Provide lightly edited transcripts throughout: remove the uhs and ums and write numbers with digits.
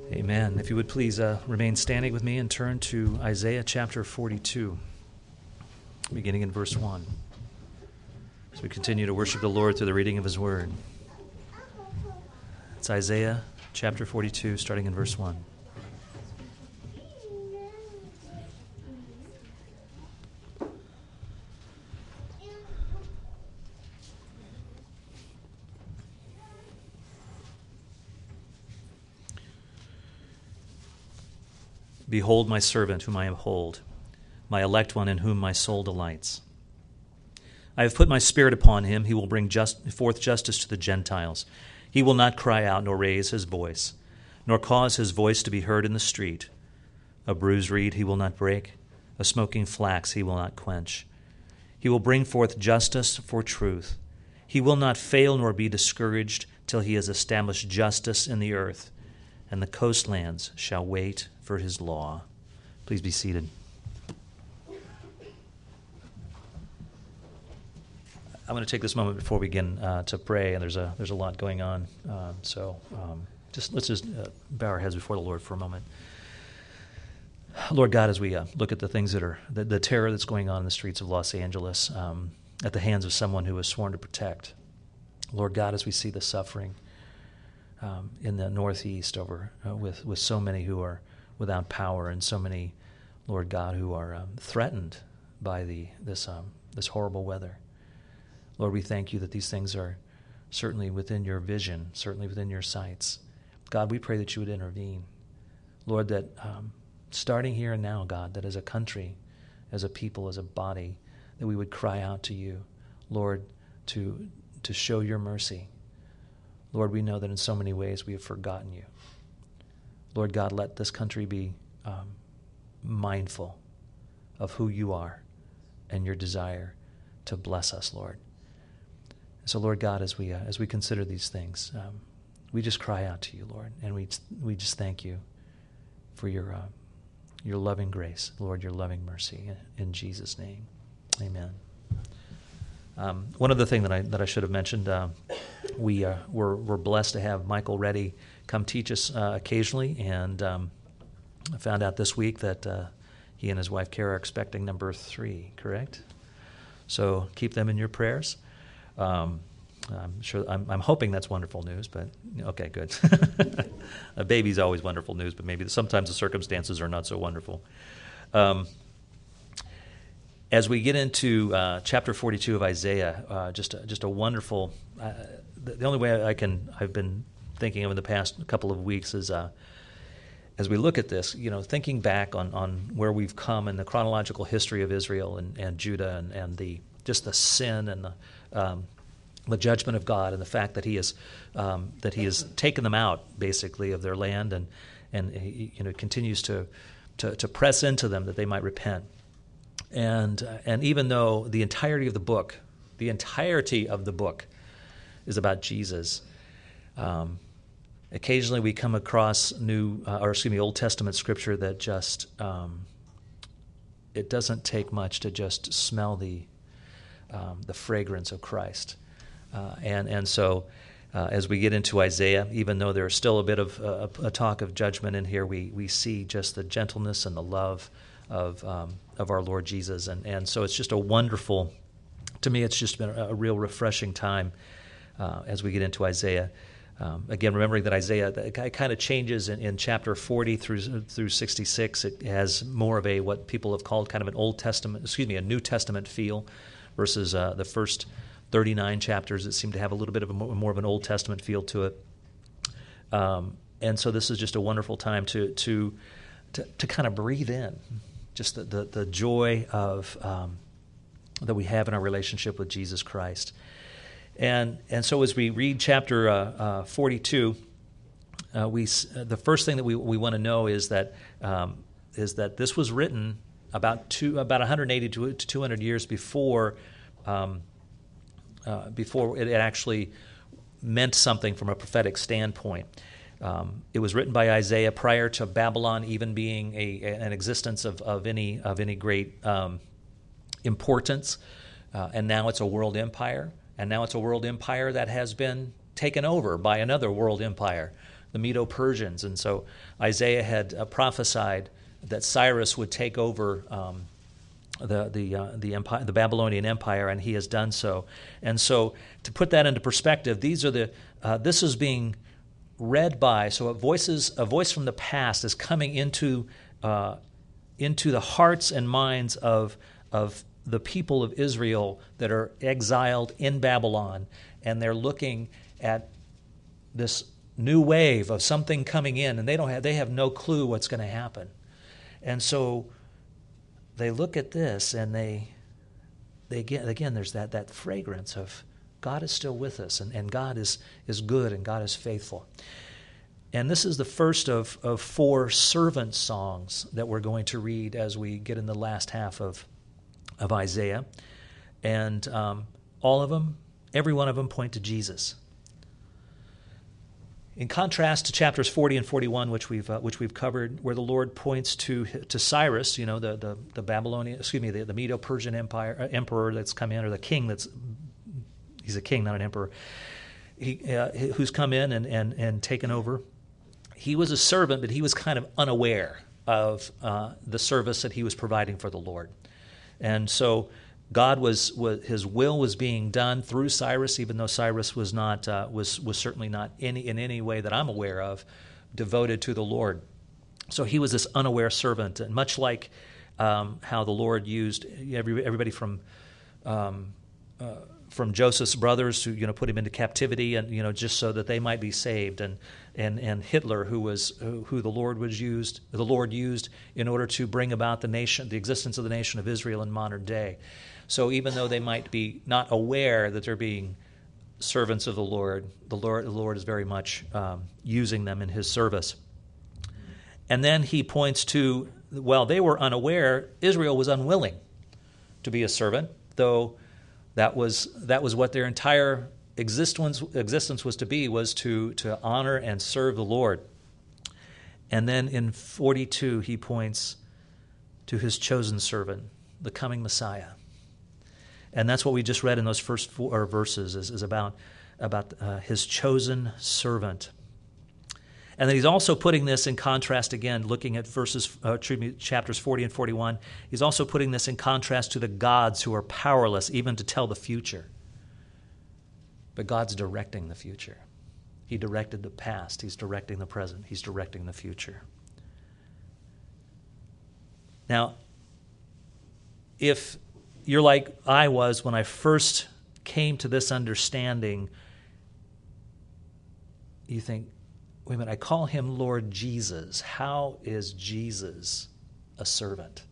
Amen. If you would please remain standing with me and turn to Isaiah chapter 42, beginning in verse 1. As we continue to worship the Lord through the reading of His Word. It's Isaiah chapter 42, starting in verse 1. Behold my servant whom I uphold, my elect one in whom my soul delights. I have put my spirit upon him. He will bring forth justice to the Gentiles. He will not cry out nor raise his voice, nor cause his voice to be heard in the street. A bruised reed he will not break, a smoking flax he will not quench. He will bring forth justice for truth. He will not fail nor be discouraged till he has established justice in the earth, and the coastlands shall wait for his law. Please be seated. I'm going to take this moment before we begin to pray, and there's a lot going on. Let's just bow our heads before the Lord for a moment. Lord God, as we look at the things that are the terror that's going on in the streets of Los Angeles at the hands of someone who was sworn to protect, Lord God, as we see the suffering in the Northeast with so many who are without power, and so many, Lord God, who are threatened by this horrible weather. Lord, we thank you that these things are certainly within your vision, certainly within your sights. God, we pray that you would intervene. Lord, that starting here and now, God, that as a country, as a people, as a body, that we would cry out to you, Lord, to show your mercy. Lord, we know that in so many ways we have forgotten you. Lord God, let this country be mindful of who you are and your desire to bless us, Lord. So, Lord God, as we consider these things, we just cry out to you, Lord, and we just thank you for your loving grace, Lord, your loving mercy. In Jesus' name, amen. One other thing that I should have mentioned, we're blessed to have Michael Reddy come teach us occasionally, and I found out this week that he and his wife Kara are expecting number 3, correct? So keep them in your prayers. I'm hoping that's wonderful news, but okay, good. A baby's always wonderful news, but maybe sometimes the circumstances are not so wonderful. As we get into chapter 42 of Isaiah, just a wonderful. The only way I've been thinking of in the past couple of weeks is as we look at this, thinking back on where we've come in the chronological history of Israel and Judah and the sin and the judgment of God, and the fact that He has taken them out basically of their land, and He continues to press into them that they might repent. And even though the entirety of the book is about Jesus, occasionally we come across Old Testament scripture that just it doesn't take much to just smell the fragrance of Christ, and so as we get into Isaiah, even though there's still a bit of a talk of judgment in here, we see just the gentleness and the love of our Lord Jesus, and so it's just a wonderful. To me, it's just been a real refreshing time as we get into Isaiah. Again, remembering that Isaiah it kind of changes in chapter 40 through 66. It has more of what people have called kind of a New Testament feel, versus the first 39 chapters that seem to have a little bit of more of an Old Testament feel to it. And so this is just a wonderful time to kind of breathe in just the joy of that we have in our relationship with Jesus Christ. And so as we read chapter 42, the first thing that we want to know is that this was written about 180 to 200 years before it actually meant something from a prophetic standpoint. It was written by Isaiah prior to Babylon even being an existence of any great importance, and now it's a world empire. And now it's a world empire that has been taken over by another world empire the Medo-Persians. And so Isaiah had prophesied that Cyrus would take over the empire, the Babylonian Empire, and he has done so. And so, to put that into perspective, these are this is being read by. So a voice from the past is coming into the hearts and minds of the people of Israel that are exiled in Babylon, and they're looking at this new wave of something coming in, and they have no clue what's going to happen. And so they look at this, and they get, again, there's that fragrance of God is still with us, and God is good, and God is faithful. And this is the first of 4 servant songs that we're going to read as we get in the last half of Isaiah. And all of them, every one of them, point to Jesus. In contrast to chapters 40 and 41, which we've covered, where the Lord points to Cyrus, the Babylonian, the Medo-Persian emperor that's come in, or the king he's a king, not an emperor, who's come in and taken over. He was a servant, but he was kind of unaware of the service that he was providing for the Lord. And so God his will was being done through Cyrus, even though Cyrus was not was certainly not in any way that I'm aware of devoted to the Lord. So he was this unaware servant, and much like how the Lord used everybody from Joseph's brothers to put him into captivity, and just so that they might be saved, and Hitler, who the Lord used in order to bring about the existence of the nation of Israel in modern day. So even though they might be not aware that they're being servants of the Lord is very much using them in his service. And then he points to, they were unaware. Israel was unwilling to be a servant, though that was what their entire existence was to be, was to honor and serve the Lord. And then in 42, he points to his chosen servant, the coming Messiah. And that's what we just read in those first 4 verses is about his chosen servant. And then he's also putting this in contrast, again, looking at chapters 40 and 41. He's also putting this in contrast to the gods who are powerless even to tell the future. But God's directing the future. He directed the past. He's directing the present. He's directing the future. Now, if you're like I was when I first came to this understanding, you think, wait a minute, I call him Lord Jesus. How is Jesus a servant?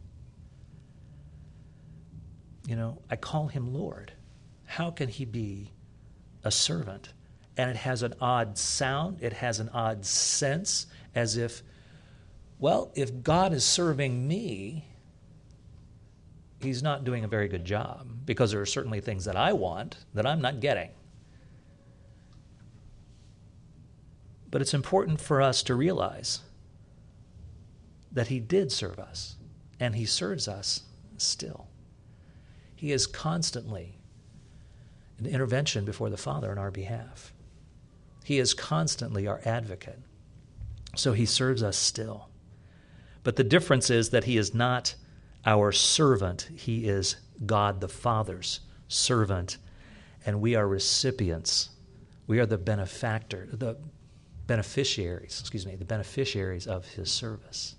I call him Lord. How can he be a servant? And it has an odd sound. It has an odd sense, as if God is serving me, he's not doing a very good job, because there are certainly things that I want that I'm not getting. But it's important for us to realize that he did serve us, and he serves us still. He is constantly an intervention before the Father on our behalf. He is constantly our advocate. So he serves us still. But the difference is that he is not our servant. He is God the Father's servant, and we are recipients. We are the beneficiaries of his service.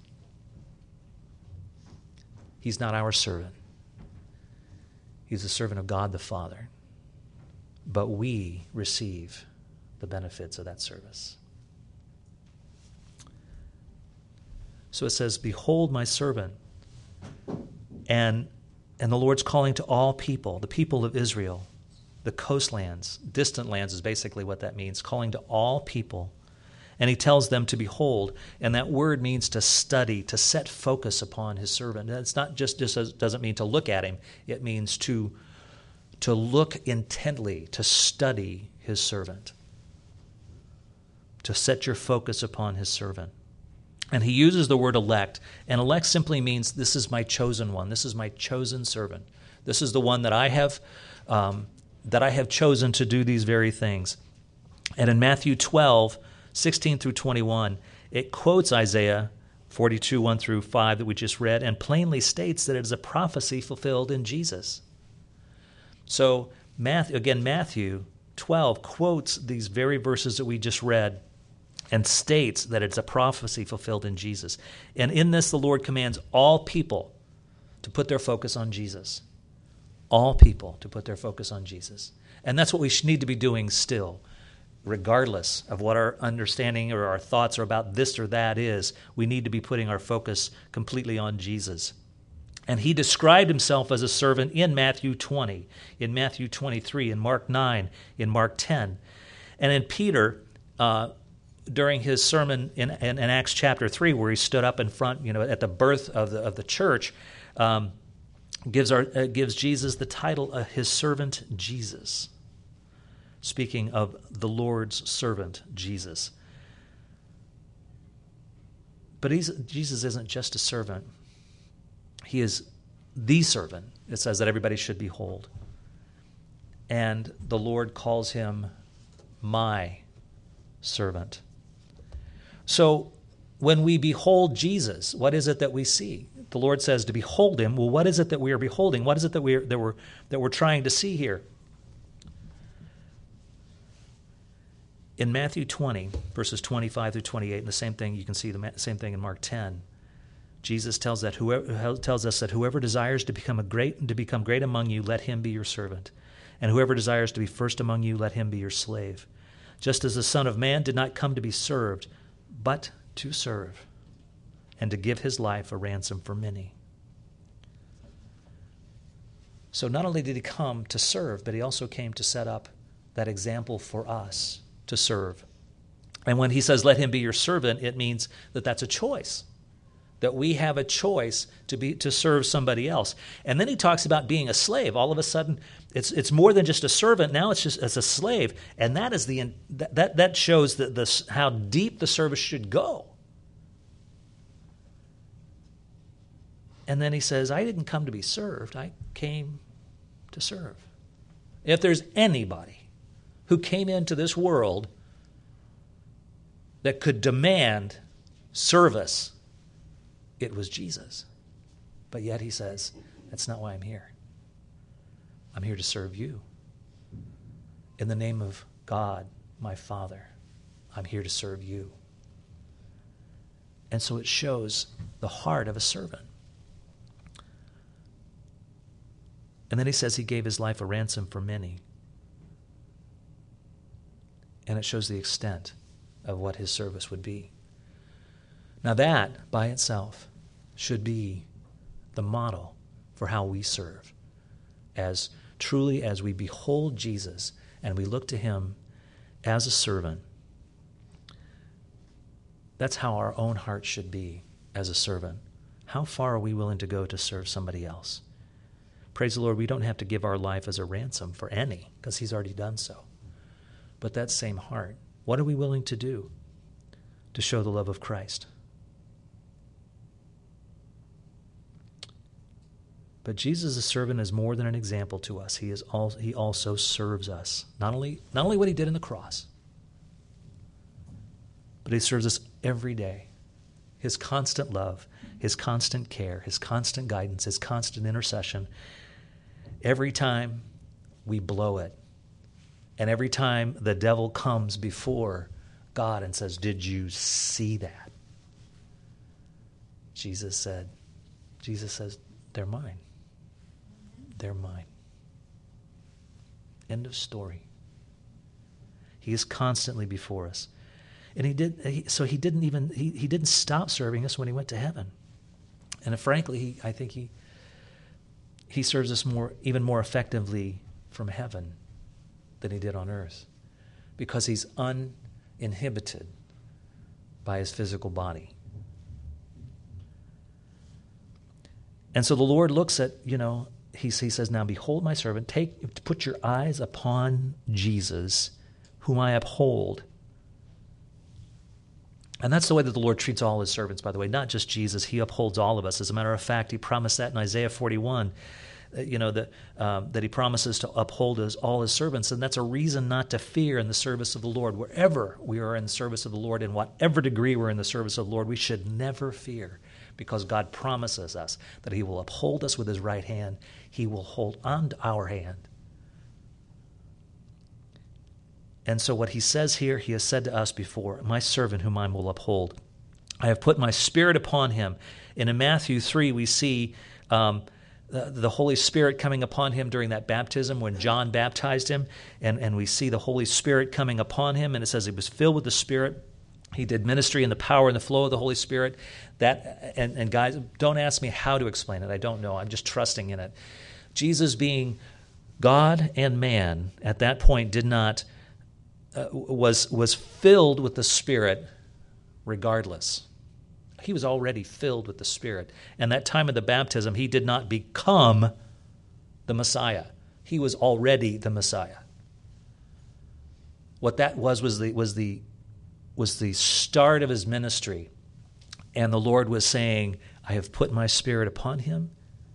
He's not our servant. He's the servant of God the Father. But we receive the benefits of that service. So it says, "Behold my servant." And the Lord's calling to all people, the people of Israel, the coastlands, distant lands is basically what that means, calling to all people. And he tells them to behold, and that word means to study, to set focus upon his servant. It's not just doesn't mean to look at him. It means to look intently, to study his servant, to set your focus upon his servant. And he uses the word elect, and elect simply means this is my chosen one. This is my chosen servant. This is the one that I have chosen to do these very things. And in Matthew 12, 16 through 21, it quotes Isaiah 42, 1 through 5 that we just read, and plainly states that it is a prophecy fulfilled in Jesus. So Matthew 12 quotes these very verses that we just read and states that it's a prophecy fulfilled in Jesus. And in this, the Lord commands all people to put their focus on Jesus. All people to put their focus on Jesus. And that's what we need to be doing still. Regardless of what our understanding or our thoughts are about this or that is, we need to be putting our focus completely on Jesus. And he described himself as a servant in Matthew 20, in Matthew 23, in Mark 9, in Mark 10. And in Peter, during his sermon in Acts chapter 3, where he stood up in front, at the birth of the church, gives Jesus the title of his servant Jesus. Speaking of the Lord's servant, Jesus. But Jesus isn't just a servant. He is the servant. It says that everybody should behold. And the Lord calls him my servant. So when we behold Jesus, what is it that we see? The Lord says to behold him. Well, what is it that we are beholding? What is it that we're trying to see here? In Matthew 20, verses 25 through 28, and the same thing, you can see the same thing in Mark 10, Jesus tells us that whoever desires to become great among you, let him be your servant. And whoever desires to be first among you, let him be your slave. Just as the Son of Man did not come to be served, but to serve, and to give his life a ransom for many. So not only did he come to serve, but he also came to set up that example for us to serve. And when he says, let him be your servant, it means that that's a choice, that we have a choice to serve somebody else. And then he talks about being a slave. All of a sudden, it's more than just a servant. Now it's a slave, and that is that shows how deep the service should go. And then he says, I didn't come to be served. I came to serve. If there's anybody who came into this world that could demand service, it was Jesus. But yet he says, that's not why I'm here. I'm here to serve you. In the name of God, my Father, I'm here to serve you. And so it shows the heart of a servant. And then he says he gave his life a ransom for many. And it shows the extent of what his service would be. Now that, by itself, should be the model for how we serve. As truly as we behold Jesus and we look to him as a servant, that's how our own heart should be as a servant. How far are we willing to go to serve somebody else? Praise the Lord, we don't have to give our life as a ransom for any, because he's already done so. But that same heart, what are we willing to do to show the love of Christ? But Jesus, a servant, is more than an example to us. He also serves us. Not only what he did in the cross, but he serves us every day. His constant love, his constant care, his constant guidance, his constant intercession. Every time we blow it, and every time the devil comes before God and says, did you see that? Jesus says, they're mine. They're mine. End of story. He is constantly before us. And he didn't stop serving us when he went to heaven. And frankly, I think he serves us even more effectively from heaven than he did on earth, because he's uninhibited by his physical body. And so the Lord looks at, he says, now behold my servant, put your eyes upon Jesus, whom I uphold. And that's the way that the Lord treats all his servants, by the way, not just Jesus. He upholds all of us. As a matter of fact, he promised that in Isaiah 41, that he promises to uphold all his servants. And that's a reason not to fear in the service of the Lord. Wherever we are in the service of the Lord, in whatever degree we're in the service of the Lord, we should never fear, because God promises us that he will uphold us with his right hand. He will hold on to our hand. And so what he says here, he has said to us before, my servant whom I will uphold. I have put my Spirit upon him. And in Matthew 3, we see the Holy Spirit coming upon him during that baptism when John baptized him. And we see the Holy Spirit coming upon him. And it says he was filled with the Spirit. He did ministry in the power and the flow of the Holy Spirit. And guys, don't ask me how to explain it. I don't know. I'm just trusting in it. Jesus, being God and man, at that point was filled with the Spirit regardless. He was already filled with the Spirit. And that time of the baptism, he did not become the Messiah. He was already the Messiah. What that was the start of his ministry. And the Lord was saying, I have put my Spirit upon him,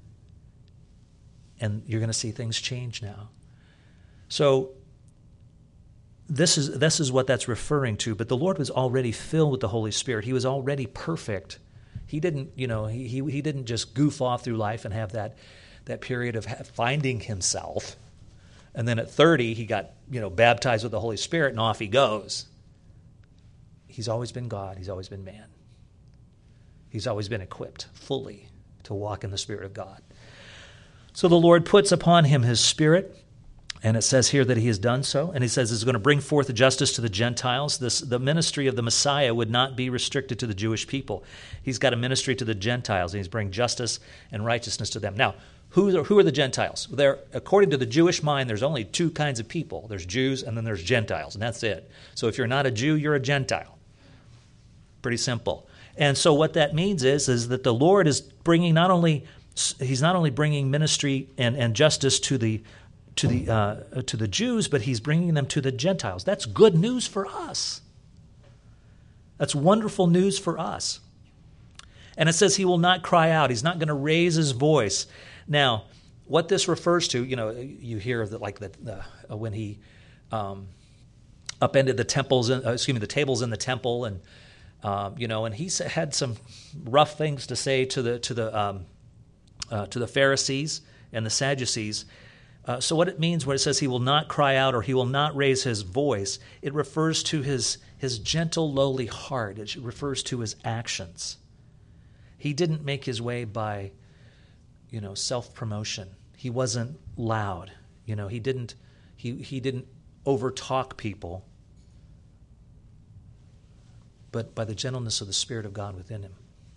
and you're going to see things change now. So this is what that's referring to. But the Lord was already filled with the Holy Spirit. He was already perfect. He didn't, he didn't just goof off through life and have that period of finding himself. And then at 30, he got, baptized with the Holy Spirit, and off he goes. He's always been God. He's always been man. He's always been equipped fully to walk in the Spirit of God. So the Lord puts upon him his Spirit. And it says here that he has done so. And he says he's going to bring forth justice to the Gentiles. The ministry of the Messiah would not be restricted to the Jewish people. He's got a ministry to the Gentiles, and he's bringing justice and righteousness to them. Now, who are the Gentiles? According to the Jewish mind, there's only two kinds of people. There's Jews, and then there's Gentiles, and that's it. So if you're not a Jew, you're a Gentile. Pretty simple. And so what that means is that the Lord is bringing he's not only bringing ministry and justice to the Jews, but he's bringing them to the Gentiles. That's good news for us. That's wonderful news for us. And it says he will not cry out. He's not going to raise his voice. Now, what this refers to, you hear of when he upended the the tables in the temple, and and he had some rough things to say to the Pharisees and the Sadducees. So what it means when it says he will not cry out or he will not raise his voice, it refers to his gentle, lowly heart. It refers to his actions. He didn't make his way by, self-promotion. He wasn't loud. He didn't overtalk people, but by the gentleness of the Spirit of God within him.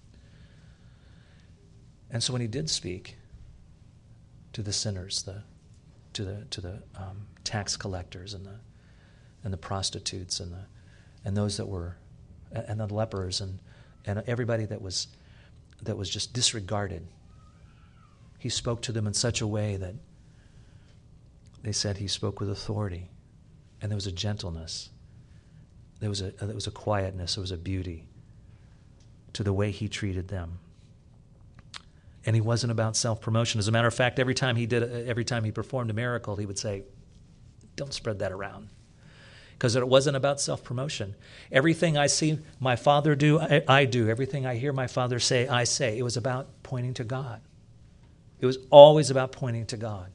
And so when he did speak to the sinners, to the tax collectors and the prostitutes and those that were and the lepers and everybody that was just disregarded, he spoke to them in such a way that they said he spoke with authority, and there was a gentleness, there was a quietness, there was a beauty to the way he treated them. And he wasn't about self-promotion. As a matter of fact, every time he performed a miracle, he would say, "Don't spread that around," because it wasn't about self-promotion. Everything I see my Father do, I do. Everything I hear my Father say, I say. It was about pointing to God. It was always about pointing to God.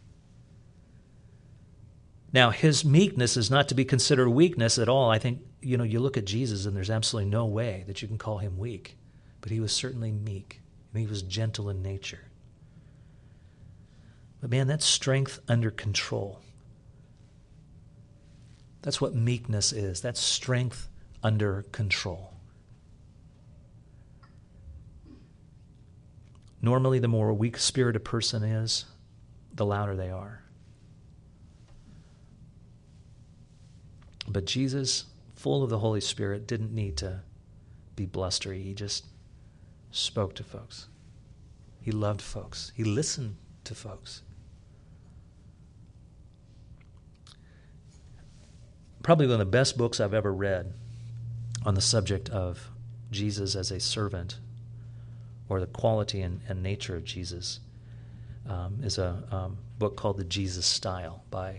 Now, his meekness is not to be considered weakness at all. I think, you look at Jesus and there's absolutely no way that you can call him weak. But he was certainly meek. And he was gentle in nature. But man, that's strength under control. That's what meekness is. That's strength under control. Normally, the more weak-spirited a person is, the louder they are. But Jesus, full of the Holy Spirit, didn't need to be blustery. He just spoke to folks. He loved folks. He listened to folks. Probably one of the best books I've ever read on the subject of Jesus as a servant, or the quality and nature of Jesus, is a book called The Jesus Style by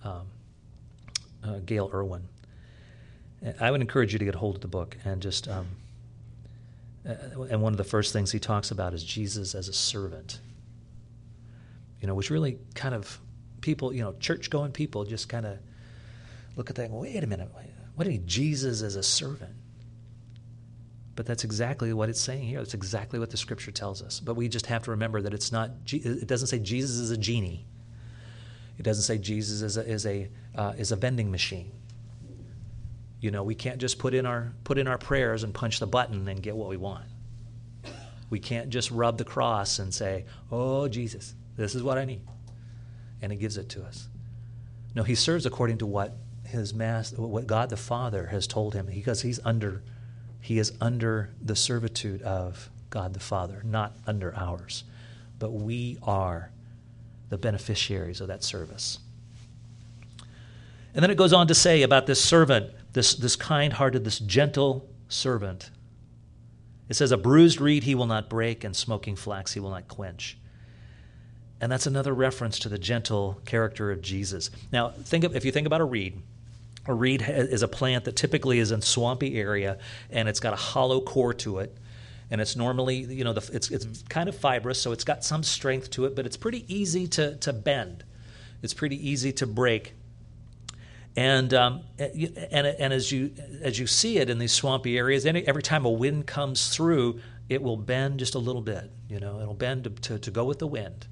Gail Irwin. I would encourage you to get hold of the book and just, and one of the first things he talks about is Jesus as a servant, which really kind of people, church-going people just kind of look at that and go, wait a minute, what do you mean Jesus as a servant? But that's exactly what it's saying here. That's exactly what the Scripture tells us. But we just have to remember that it doesn't say Jesus is a genie. It doesn't say Jesus is a vending machine. We can't just put in our prayers and punch the button and get what we want. We can't just rub the cross and say, "Oh Jesus, this is what I need," and He gives it to us. No, He serves according to what what God the Father has told Him, because He is under the servitude of God the Father, not under ours. But we are the beneficiaries of that service. And then it goes on to say about this servant, this kind-hearted, this gentle servant. It says, a bruised reed he will not break, and smoking flax he will not quench. And that's another reference to the gentle character of Jesus. Now, if you think about a reed is a plant that typically is in swampy area, and it's got a hollow core to it, and it's normally, it's kind of fibrous, so it's got some strength to it, but it's pretty easy to bend. It's pretty easy to break. And as you see it in these swampy areas, every time a wind comes through, it will bend just a little bit. It'll bend to go with the wind.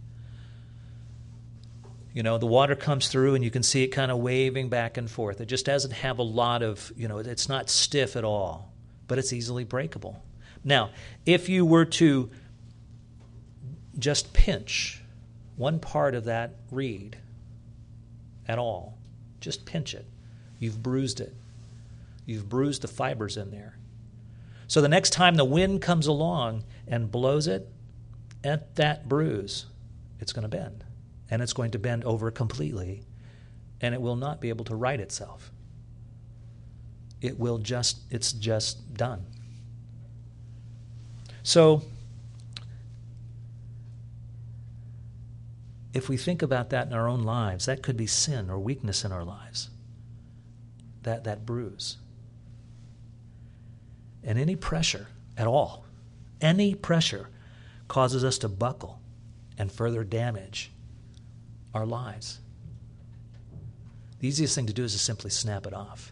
The water comes through and you can see it kind of waving back and forth. It just doesn't have a lot of, it's not stiff at all, but it's easily breakable. Now, if you were to just pinch one part of that reed at all, just pinch it, you've bruised it. You've bruised the fibers in there. So the next time the wind comes along and blows it at that bruise, it's going to bend. And it's going to bend over completely, and it will not be able to right itself. It's just done. So, if we think about that in our own lives, that could be sin or weakness in our lives, that bruise. And any pressure at all, any pressure causes us to buckle and further damage our lives. The easiest thing to do is to simply snap it off.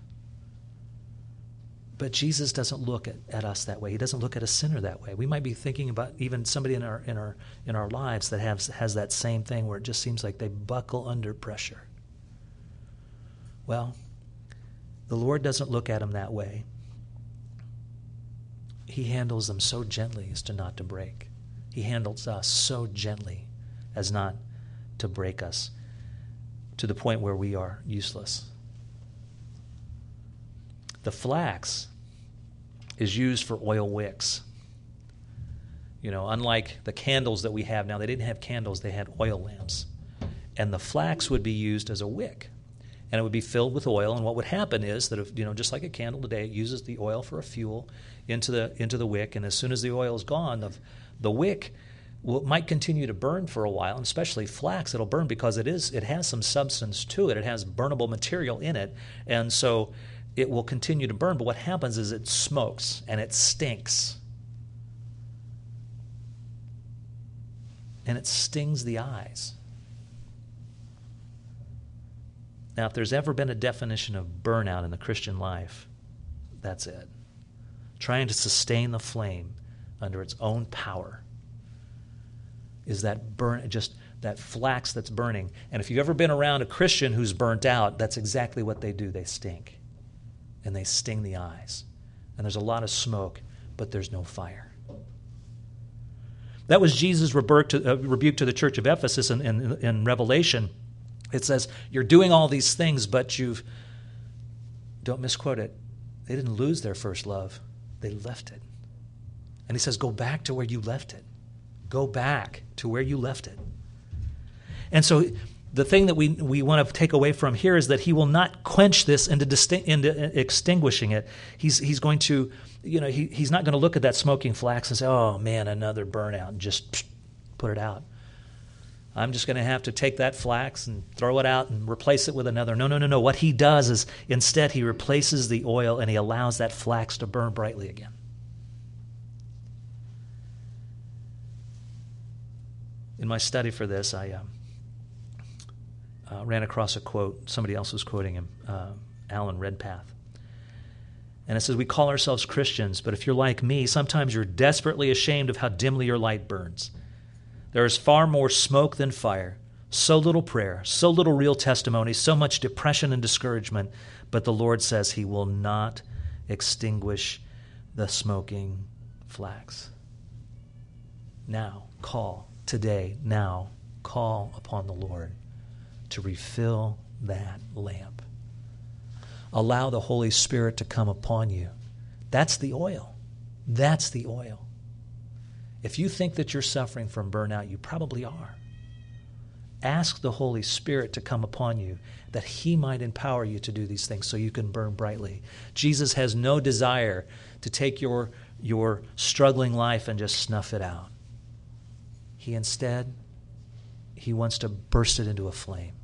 But Jesus doesn't look at us that way. He doesn't look at a sinner that way. We might be thinking about even somebody in our lives that has that same thing where it just seems like they buckle under pressure. Well, the Lord doesn't look at them that way. He handles them so gently as to not to break. He handles us so gently as not to break us to the point where we are useless. The flax is used for oil wicks. Unlike the candles that we have now, they didn't have candles, they had oil lamps. And the flax would be used as a wick. And it would be filled with oil, and what would happen is that if, just like a candle today, it uses the oil for a fuel into the wick, and as soon as the oil is gone, the wick might continue to burn for a while, and especially flax, it'll burn because it has some substance to it. It has burnable material in it, and so it will continue to burn. But what happens is it smokes and it stinks. And it stings the eyes. Now, if there's ever been a definition of burnout in the Christian life, that's it. Trying to sustain the flame under its own power is that that flax that's burning. And if you've ever been around a Christian who's burnt out, that's exactly what they do. They stink. And they sting the eyes. And there's a lot of smoke, but there's no fire. That was Jesus' rebuke to the church of Ephesus in Revelation. It says, you're doing all these things, but don't misquote it, they didn't lose their first love. They left it. And he says, go back to where you left it. Go back to where you left it. And so the thing that we want to take away from here is that he will not quench this into extinguishing it. He's going to, he's not going to look at that smoking flax and say, oh man, another burnout, and just put it out. I'm just going to have to take that flax and throw it out and replace it with another. No. What he does is instead he replaces the oil and he allows that flax to burn brightly again. In my study for this, I ran across a quote. Somebody else was quoting him, Alan Redpath. And it says, we call ourselves Christians, but if you're like me, sometimes you're desperately ashamed of how dimly your light burns. There is far more smoke than fire, so little prayer, so little real testimony, so much depression and discouragement, but the Lord says he will not extinguish the smoking flax. Now, today, call upon the Lord to refill that lamp. Allow the Holy Spirit to come upon you. That's the oil. That's the oil. If you think that you're suffering from burnout, you probably are. Ask the Holy Spirit to come upon you, that he might empower you to do these things so you can burn brightly. Jesus has no desire to take your struggling life and just snuff it out. He wants to burst it into a flame.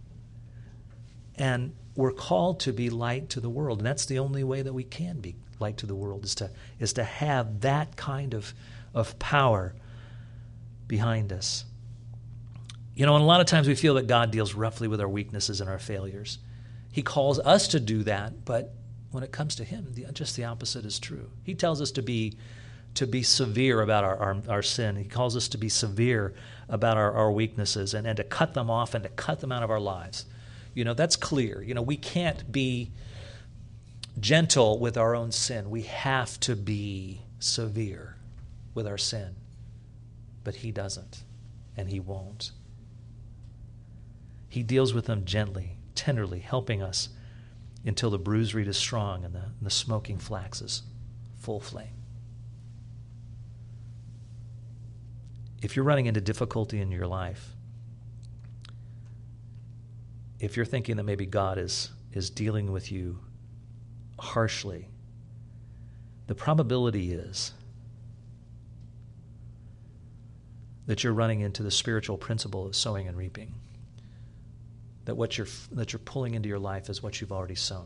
And we're called to be light to the world, and that's the only way that we can be light to the world, is to have that kind of power behind us. And a lot of times we feel that God deals roughly with our weaknesses and our failures. He calls us to do that, but when it comes to him, just the opposite is true. He tells us to be severe about our sin. He calls us to be severe about our weaknesses and to cut them off and to cut them out of our lives. That's clear. We can't be gentle with our own sin. We have to be severe with our sin. But he doesn't, and he won't. He deals with them gently, tenderly, helping us until the bruised reed is strong and the smoking flax is full flame. If you're running into difficulty in your life, if you're thinking that maybe God is dealing with you harshly, the probability is that you're running into the spiritual principle of sowing and reaping. That what you're pulling into your life is what you've already sown.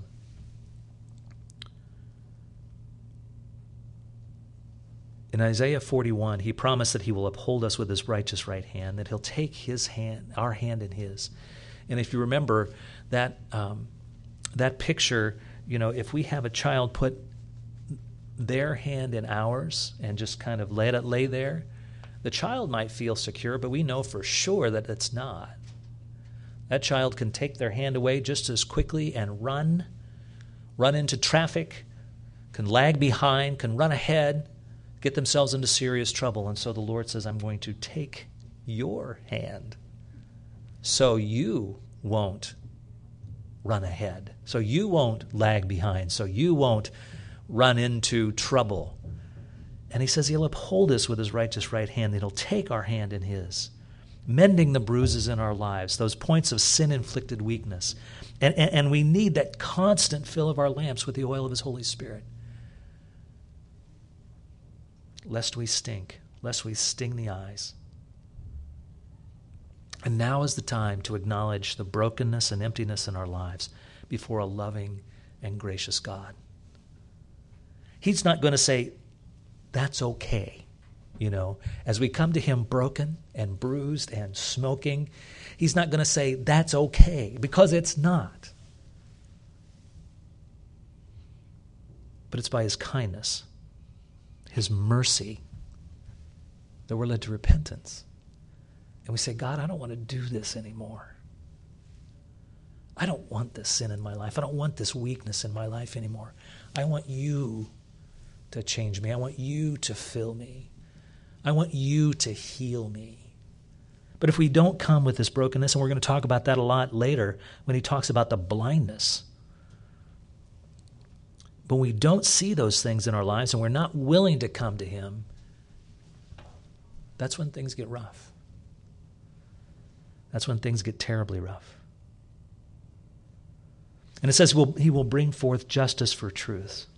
In Isaiah 41, he promised that he will uphold us with his righteous right hand, that he'll take his hand, our hand in his. And if you remember that picture, if we have a child put their hand in ours and just kind of let it lay there, the child might feel secure, but we know for sure that it's not. That child can take their hand away just as quickly and run into traffic, can lag behind, can run ahead, get themselves into serious trouble. And so the Lord says, I'm going to take your hand so you won't run ahead, so you won't lag behind, so you won't run into trouble. And he says he'll uphold us with his righteous right hand, that he'll take our hand in his, mending the bruises in our lives, those points of sin-inflicted weakness. And we need that constant fill of our lamps with the oil of his Holy Spirit, lest we stink, lest we sting the eyes. And now is the time to acknowledge the brokenness and emptiness in our lives before a loving and gracious God. He's not going to say, that's okay. As we come to him broken and bruised and smoking, he's not going to say, that's okay, because it's not. But it's by his kindness, his mercy, that we're led to repentance. And we say, God, I don't want to do this anymore. I don't want this sin in my life. I don't want this weakness in my life anymore. I want you to change me. I want you to fill me. I want you to heal me. But if we don't come with this brokenness, and we're going to talk about that a lot later when he talks about the blindness, but we don't see those things in our lives and we're not willing to come to him, that's when things get rough. That's when things get terribly rough. And it says he will bring forth justice for truth.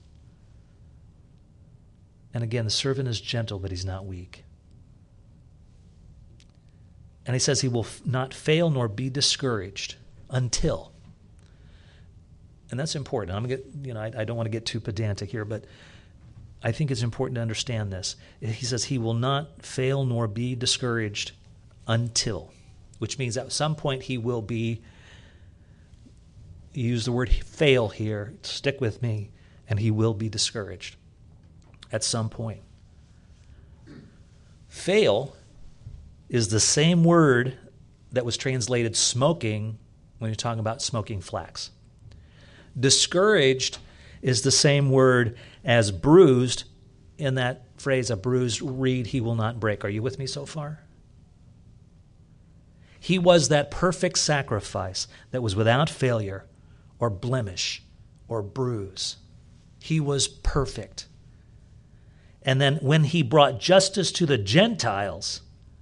And again, the servant is gentle, but he's not weak. And he says he will not fail nor be discouraged until. And that's important. I don't want to get too pedantic here, but I think it's important to understand this. He says he will not fail nor be discouraged until, which means at some point he will be, you use the word fail here, stick with me, and he will be discouraged at some point. Fail is the same word that was translated smoking when you're talking about smoking flax. Discouraged is the same word as bruised in that phrase, a bruised reed he will not break. Are you with me so far? He was that perfect sacrifice that was without failure or blemish or bruise. He was perfect. And then when he brought justice to the Gentiles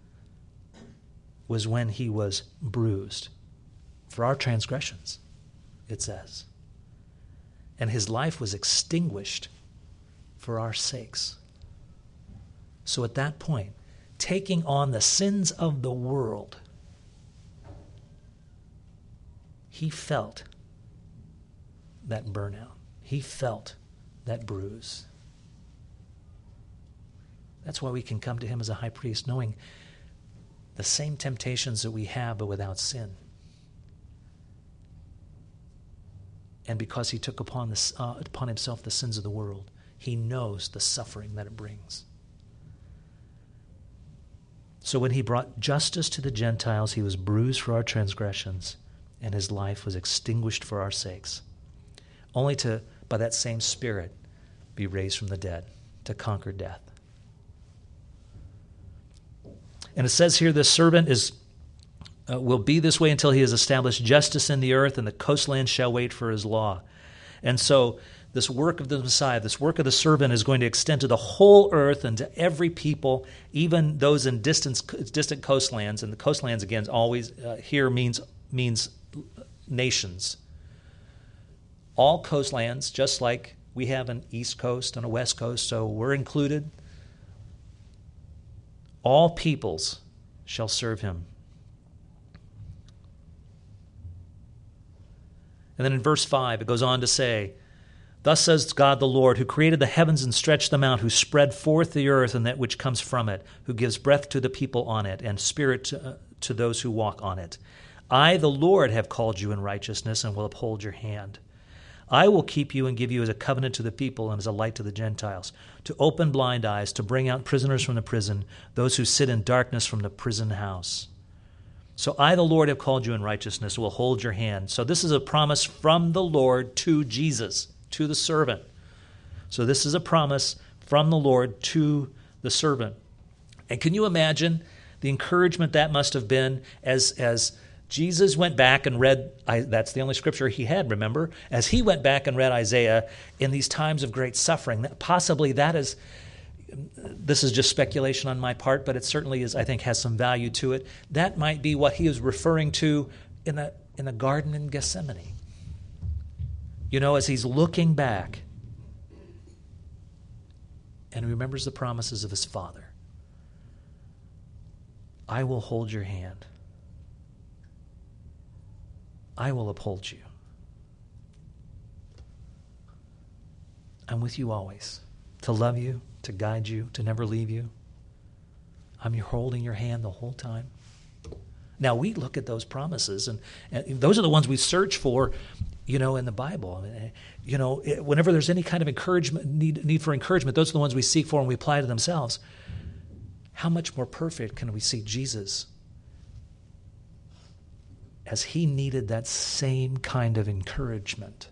was when he was bruised for our transgressions, it says. And his life was extinguished for our sakes. So at that point, taking on the sins of the world, he felt that burnout. He felt that bruise. That's why we can come to him as a high priest, knowing the same temptations that we have, but without sin. And because he took upon himself the sins of the world, he knows the suffering that it brings. So when he brought justice to the Gentiles, he was bruised for our transgressions, and his life was extinguished for our sakes, only to, by that same Spirit, be raised from the dead, to conquer death. And it says here, this servant will be this way until he has established justice in the earth, and the coastlands shall wait for his law. And so this work of the Messiah, this work of the servant is going to extend to the whole earth and to every people, even those in distant coastlands. And the coastlands, again, always here means nations. All coastlands, just like we have an east coast and a west coast, so we're included. All peoples shall serve him. And then in verse 5, it goes on to say, thus says God the Lord, who created the heavens and stretched them out, who spread forth the earth and that which comes from it, who gives breath to the people on it and spirit to those who walk on it. I, the Lord, have called you in righteousness and will uphold your hand. I will keep you and give you as a covenant to the people and as a light to the Gentiles, to open blind eyes, to bring out prisoners from the prison, those who sit in darkness from the prison house. So I, the Lord, have called you in righteousness, will hold your hand. So this is a promise from the Lord to Jesus, to the servant. So this is a promise from the Lord to the servant. And can you imagine the encouragement that must have been as Jesus went back and read, that's the only scripture he had, remember? As he went back and read Isaiah in these times of great suffering, possibly this is just speculation on my part, but it certainly is, I think, has some value to it. That might be what he was referring to in the garden in Gethsemane. You know, as he's looking back and remembers the promises of his Father. I will hold your hand. I will uphold you. I'm with you always, to love you, to guide you, to never leave you. I'm holding your hand the whole time. Now, we look at those promises, and those are the ones we search for, in the Bible. Whenever there's any kind of encouragement, need for encouragement, those are the ones we seek for and we apply to themselves. How much more perfect can we see Jesus as he needed that same kind of encouragement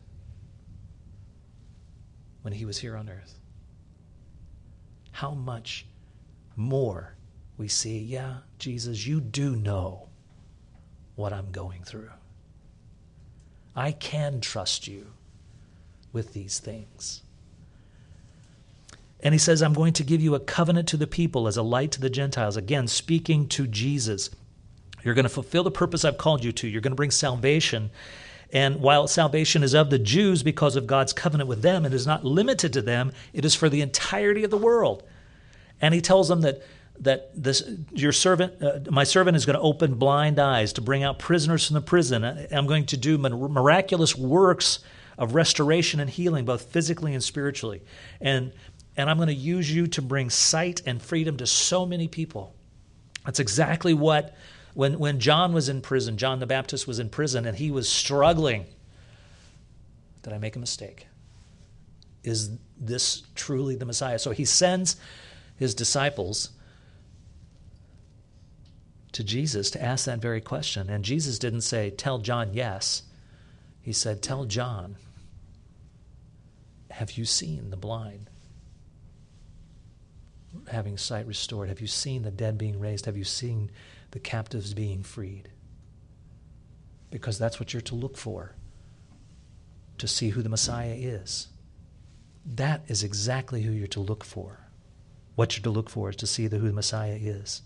when he was here on earth? How much more we see, yeah, Jesus, you do know what I'm going through. I can trust you with these things. And he says, I'm going to give you a covenant to the people as a light to the Gentiles. Again, speaking to Jesus. You're going to fulfill the purpose I've called you to. You're going to bring salvation. And while salvation is of the Jews because of God's covenant with them, it is not limited to them. It is for the entirety of the world. And he tells them that my servant is going to open blind eyes, to bring out prisoners from the prison. I'm going to do miraculous works of restoration and healing, both physically and spiritually. And I'm going to use you to bring sight and freedom to so many people. That's exactly what, when John was in prison, John the Baptist was in prison, and he was struggling. Did I make a mistake? Is this truly the Messiah? So he sends his disciples to Jesus to ask that very question. And Jesus didn't say, tell John yes. He said, tell John, have you seen the blind having sight restored? Have you seen the dead being raised? Have you seen the captives being freed? Because that's what you're to look for, to see who the Messiah is. That is exactly who you're to look for. What you're to look for is to see who the Messiah is.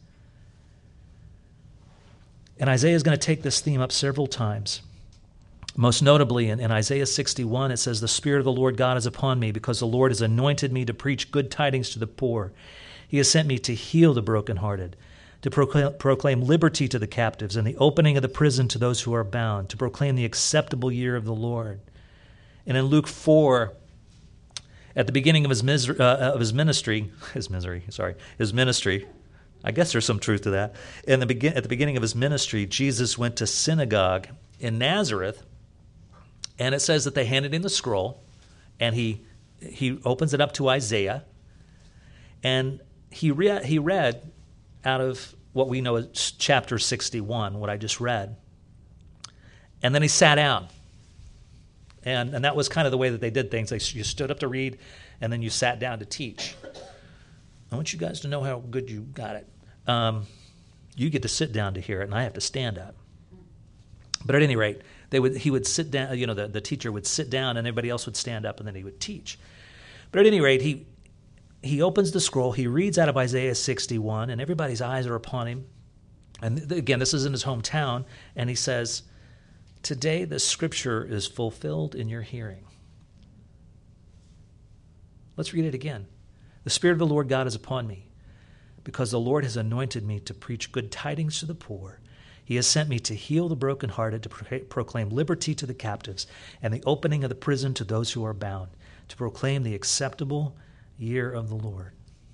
And Isaiah is going to take this theme up several times. Most notably in Isaiah 61, it says, the Spirit of the Lord God is upon me, because the Lord has anointed me to preach good tidings to the poor. He has sent me to heal the brokenhearted, to proclaim liberty to the captives, and the opening of the prison to those who are bound, to proclaim the acceptable year of the Lord. And in Luke 4, at the beginning of his ministry, I guess there's some truth to that. At the beginning of his ministry, Jesus went to synagogue in Nazareth, and it says that they handed him the scroll, and he opens it up to Isaiah, and he read out of what we know as chapter 61, what I just read, and then he sat down. And that was kind of the way that they did things. You stood up to read, and then you sat down to teach. I want you guys to know how good you got it. You get to sit down to hear it, and I have to stand up. But at any rate, he would sit down. The teacher would sit down, and everybody else would stand up, and then he would teach. But at any rate, he opens the scroll. He reads out of Isaiah 61, and everybody's eyes are upon him. And again, this is in his hometown, and he says, today the scripture is fulfilled in your hearing. Let's read it again. The Spirit of the Lord God is upon me, because the Lord has anointed me to preach good tidings to the poor. He has sent me to heal the brokenhearted, to proclaim liberty to the captives, and the opening of the prison to those who are bound, to proclaim the acceptable year of the Lord.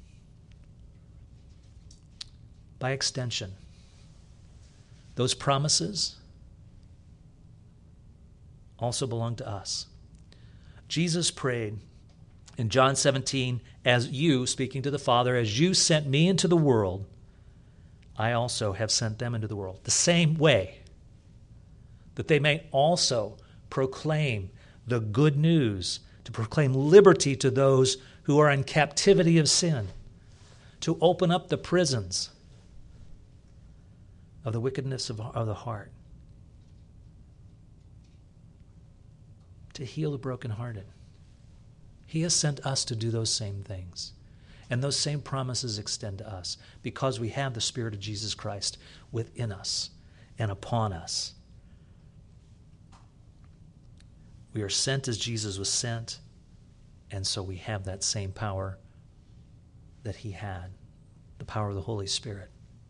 By extension, those promises also belong to us. Jesus prayed in John 17, as you, speaking to the Father, as you sent me into the world, I also have sent them into the world. The same way, that they may also proclaim the good news, to proclaim liberty to those who are in captivity of sin, to open up the prisons of the wickedness of the heart, to heal the brokenhearted. He has sent us to do those same things. And those same promises extend to us because we have the Spirit of Jesus Christ within us and upon us. We are sent as Jesus was sent, and so we have that same power that he had, the power of the Holy Spirit.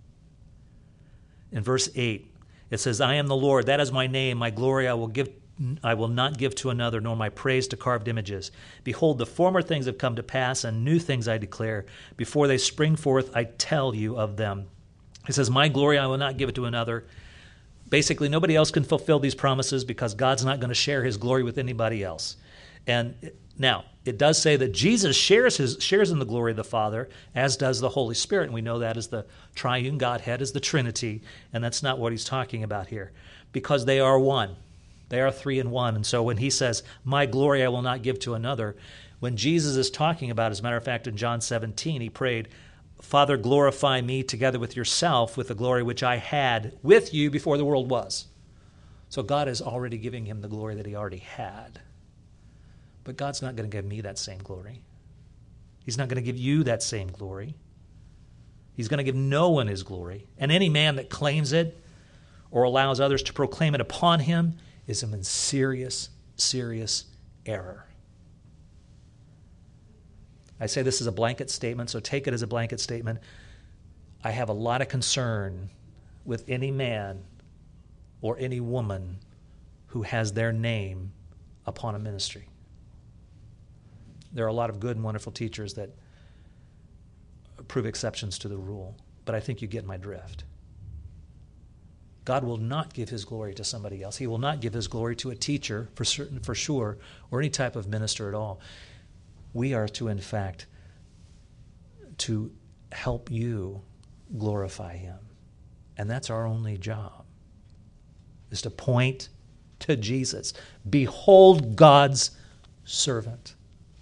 In verse 8, it says, I am the Lord, that is my name, my glory I will not give to another, nor my praise to carved images. Behold, the former things have come to pass, and new things I declare. Before they spring forth, I tell you of them. He says, my glory I will not give it to another. Basically, nobody else can fulfill these promises because God's not going to share his glory with anybody else. And now, it does say that Jesus shares in the glory of the Father, as does the Holy Spirit. And we know that as the triune Godhead, as the Trinity. And that's not what he's talking about here, because they are one. They are three in one. And so when he says, my glory I will not give to another, when Jesus is talking about, as a matter of fact, in John 17, he prayed, Father, glorify me together with yourself with the glory which I had with you before the world was. So God is already giving him the glory that he already had. But God's not going to give me that same glory. He's not going to give you that same glory. He's going to give no one his glory. And any man that claims it or allows others to proclaim it upon him is in serious, serious error. I say this is a blanket statement, so take it as a blanket statement. I have a lot of concern with any man or any woman who has their name upon a ministry. There are a lot of good and wonderful teachers that prove exceptions to the rule, but I think you get my drift. God will not give his glory to somebody else. He will not give his glory to a teacher, for sure, or any type of minister at all. We are to, in fact, to help you glorify him. And that's our only job, is to point to Jesus. Behold God's servant.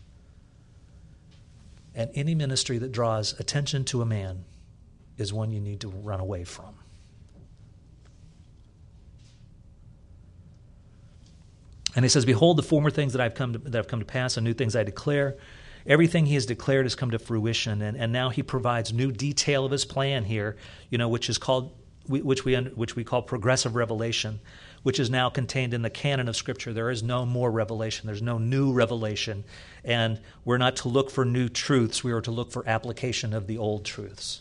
And any ministry that draws attention to a man is one you need to run away from. And he says, behold the former things that have come to pass, and new things I declare. Everything he has declared has come to fruition, and now he provides new detail of his plan here, which we call progressive revelation, which is now contained in the canon of Scripture. There is no more revelation. There's no new revelation. And we're not to look for new truths. We are to look for application of the old truths.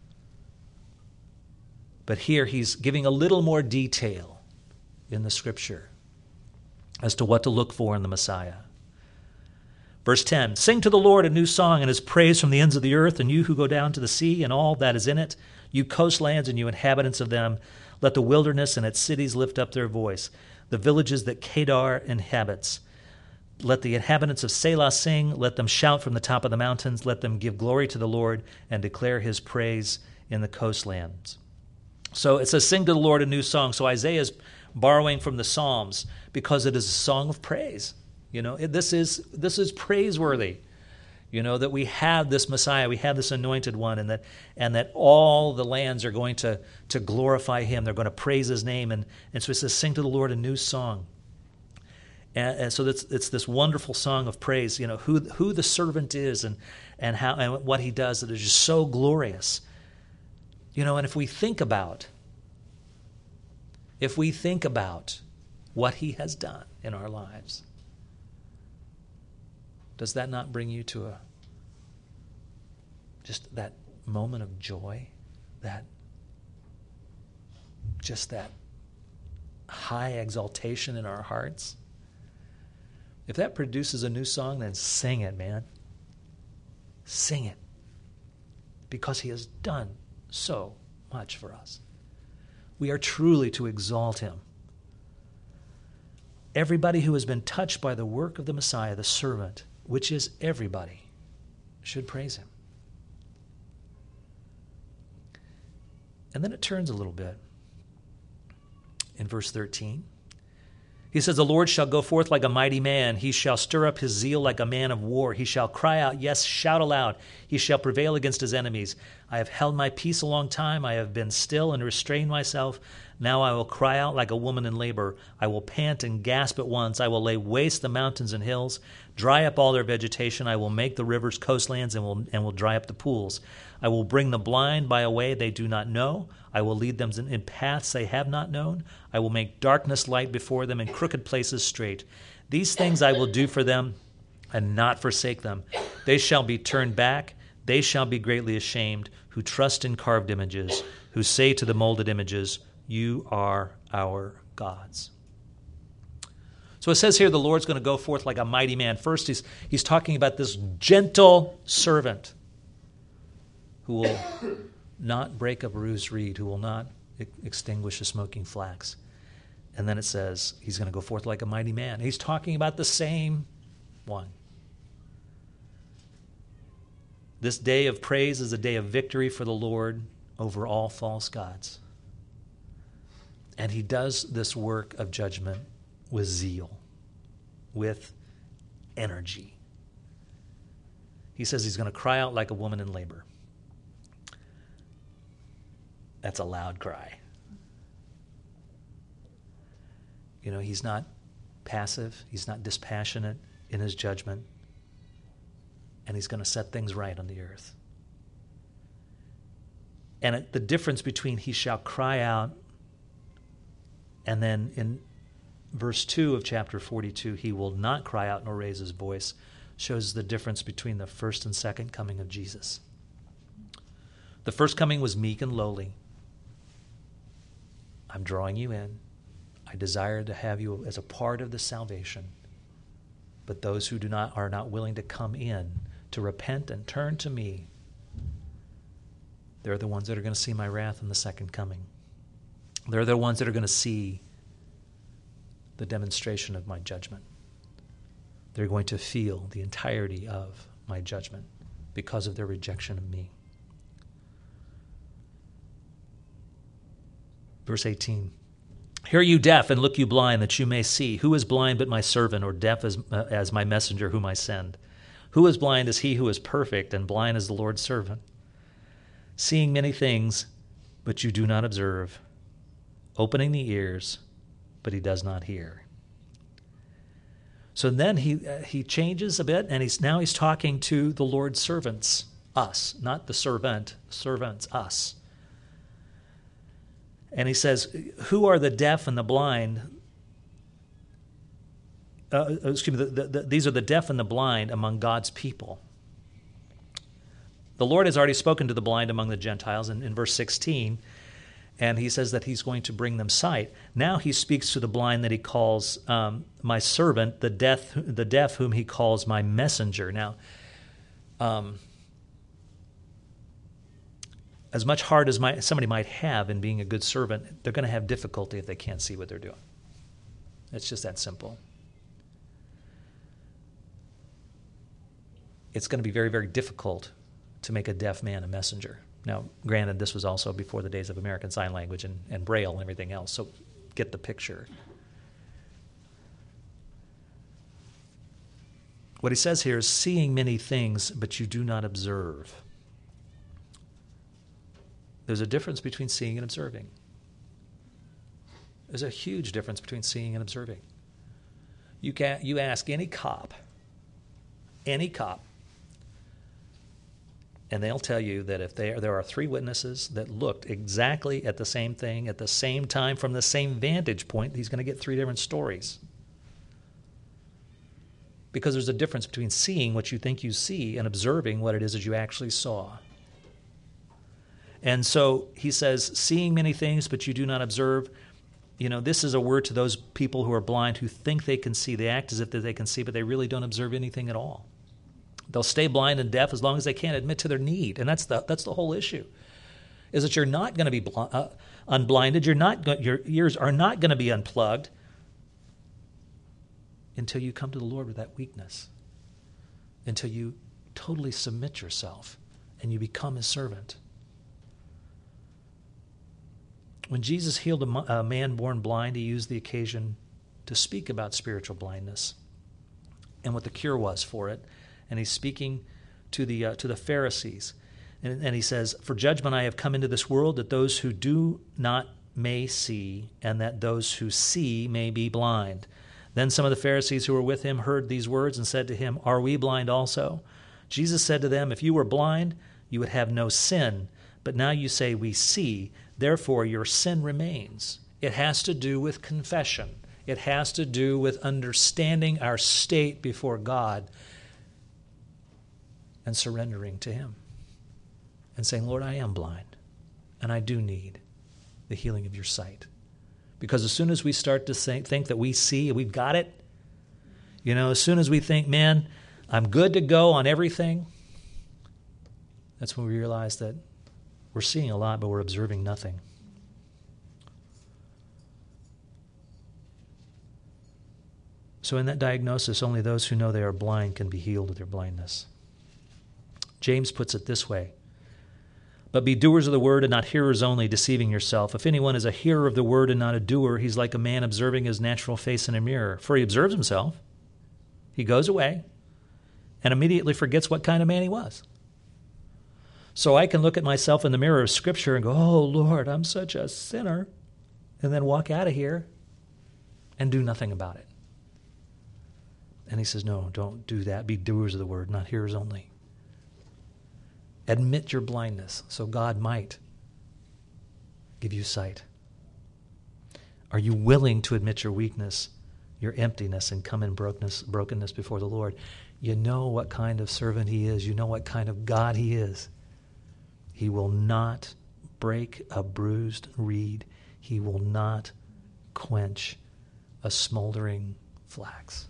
But here he's giving a little more detail in the Scripture as to what to look for in the Messiah. Verse 10, sing to the Lord a new song and his praise from the ends of the earth, and you who go down to the sea and all that is in it, you coastlands and you inhabitants of them. Let the wilderness and its cities lift up their voice, the villages that Kedar inhabits. Let the inhabitants of Selah sing, let them shout from the top of the mountains, let them give glory to the Lord and declare his praise in the coastlands. So it says, sing to the Lord a new song. So Isaiah is borrowing from the Psalms because it is a song of praise. This is praiseworthy. That we have this Messiah, we have this anointed one, and that all the lands are going to glorify him. They're going to praise his name. And so it says, sing to the Lord a new song. And so it's this wonderful song of praise, who the servant is and how and what he does that is just so glorious. And if we think about what he has done in our lives, does that not bring you to just that moment of joy, that high exaltation in our hearts? If that produces a new song, then sing it, man. Sing it. Because he has done so much for us. We are truly to exalt him. Everybody who has been touched by the work of the Messiah, the servant, which is everybody, should praise him. And then it turns a little bit in verse 13. He says, the Lord shall go forth like a mighty man. He shall stir up his zeal like a man of war. He shall cry out, yes, shout aloud. He shall prevail against his enemies. I have held my peace a long time. I have been still and restrained myself. Now I will cry out like a woman in labor. I will pant and gasp at once. I will lay waste the mountains and hills, dry up all their vegetation. I will make the rivers coastlands and will dry up the pools. I will bring the blind by a way they do not know. I will lead them in paths they have not known. I will make darkness light before them and crooked places straight. These things I will do for them and not forsake them. They shall be turned back. They shall be greatly ashamed who trust in carved images, who say to the molded images, you are our gods. So it says here the Lord's going to go forth like a mighty man. First, he's talking about this gentle servant who will not break a bruised reed, who will not extinguish a smoking flax. And then it says he's going to go forth like a mighty man. He's talking about the same one. This day of praise is a day of victory for the Lord over all false gods. And he does this work of judgment with zeal, with energy. He says he's going to cry out like a woman in labor. That's a loud cry. He's not passive. He's not dispassionate in his judgment. And he's going to set things right on the earth. And the difference between he shall cry out and then in verse 2 of chapter 42, he will not cry out nor raise his voice, shows the difference between the first and second coming of Jesus. The first coming was meek and lowly. I'm drawing you in. I desire to have you as a part of the salvation. But those who are not willing to come in, to repent and turn to me, they're the ones that are going to see my wrath in the second coming. They're the ones that are going to see the demonstration of my judgment. They're going to feel the entirety of my judgment because of their rejection of me. Verse 18. Hear you deaf, and look you blind, that you may see. Who is blind but my servant, or deaf as my messenger whom I send? Who is blind as he who is perfect, and blind as the Lord's servant? Seeing many things, but you do not observe. Opening the ears, but he does not hear. So then he changes a bit, and he's talking to the Lord's servants, us, not the servant, servants, us. And he says, who are the deaf and the blind? These are the deaf and the blind among God's people. The Lord has already spoken to the blind among the Gentiles in verse 16, and he says that he's going to bring them sight. Now he speaks to the blind that he calls my servant, the deaf whom he calls my messenger. Now, as much heart as somebody might have in being a good servant, they're going to have difficulty if they can't see what they're doing. It's just that simple. It's going to be very, very difficult to make a deaf man a messenger. Now, granted, this was also before the days of American Sign Language and Braille and everything else, so get the picture. What he says here is, seeing many things, but you do not observe. There's a difference between seeing and observing. There's a huge difference between seeing and observing. You ask any cop, and they'll tell you that if there are 3 witnesses that looked exactly at the same thing at the same time from the same vantage point, he's going to get 3 different stories. Because there's a difference between seeing what you think you see and observing what it is that you actually saw. And so he says, seeing many things, but you do not observe. This is a word to those people who are blind who think they can see. They act as if they can see, but they really don't observe anything at all. They'll stay blind and deaf as long as they can't admit to their need. And that's the whole issue, is that you're not going to be unblinded. Your ears are not going to be unplugged until you come to the Lord with that weakness, until you totally submit yourself and you become his servant. When Jesus healed a man born blind, he used the occasion to speak about spiritual blindness and what the cure was for it. And he's speaking to the Pharisees. And he says, for judgment I have come into this world, that those who do not may see, and that those who see may be blind. Then some of the Pharisees who were with him heard these words and said to him, are we blind also? Jesus said to them, if you were blind, you would have no sin. But now you say, we see, therefore your sin remains. It has to do with confession. It has to do with understanding our state before God and surrendering to him and saying, Lord, I am blind, and I do need the healing of your sight. Because as soon as we start to think that we see, we've got it, as soon as we think, man, I'm good to go on everything, that's when we realize that we're seeing a lot, but we're observing nothing. So in that diagnosis, only those who know they are blind can be healed of their blindness. James puts it this way, but be doers of the word and not hearers only, deceiving yourself. If anyone is a hearer of the word and not a doer, he's like a man observing his natural face in a mirror. For he observes himself, he goes away, and immediately forgets what kind of man he was. So I can look at myself in the mirror of Scripture and go, oh, Lord, I'm such a sinner, and then walk out of here and do nothing about it. And he says, no, don't do that. Be doers of the word, not hearers only. Admit your blindness so God might give you sight. Are you willing to admit your weakness, your emptiness, and come in brokenness before the Lord? You know what kind of servant he is. You know what kind of God he is. He will not break a bruised reed. He will not quench a smoldering flax.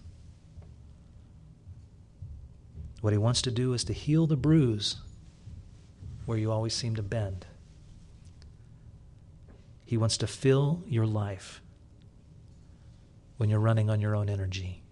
What he wants to do is to heal the bruise where you always seem to bend. He wants to fill your life when you're running on your own energy.